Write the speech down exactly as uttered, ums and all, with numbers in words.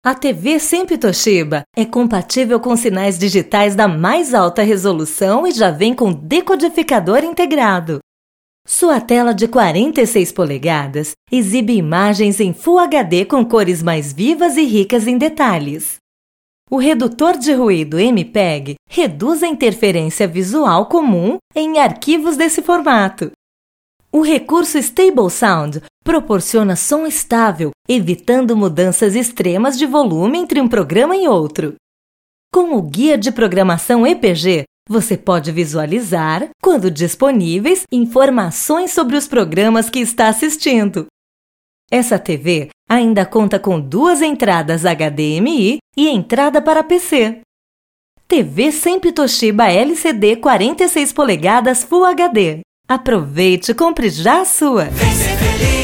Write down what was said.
A T V Sempre Toshiba é compatível com sinais digitais da mais alta resolução e já vem com decodificador integrado. Sua tela de quarenta e seis polegadas exibe imagens em Full H D com cores mais vivas e ricas em detalhes. O redutor de ruído M P E G reduz a interferência visual comum em arquivos desse formato. O recurso Stable Sound proporciona som estável, evitando mudanças extremas de volume entre um programa e outro. Com o guia de programação E P G, você pode visualizar, quando disponíveis, informações sobre os programas que está assistindo. Essa T V ainda conta com duas entradas H D M I e entrada para P C. T V Sempre Toshiba L C D quarenta e seis polegadas Full H D. Aproveite e compre já a sua! Vem ser feliz.